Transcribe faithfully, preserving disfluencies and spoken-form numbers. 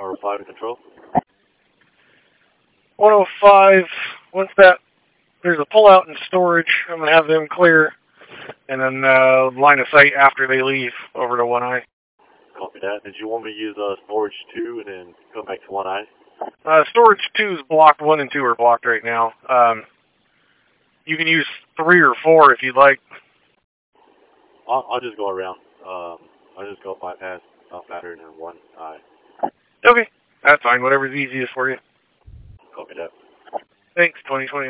Tower five in control. one oh five, once that, there's a pullout and storage, I'm going to have them clear, and then uh, line of sight after they leave over to One Eye. Copy that. Did you want me to use uh, storage two and then come back to One Eye? Uh, storage two is blocked, one and two are blocked right now. Um, you can use three or four if you'd like. I'll, I'll just go around. Um, I'll just go bypass South Pattern and One Eye. Okay, that's fine, whatever's easiest for you. Copy that. Thanks, twenty twenty.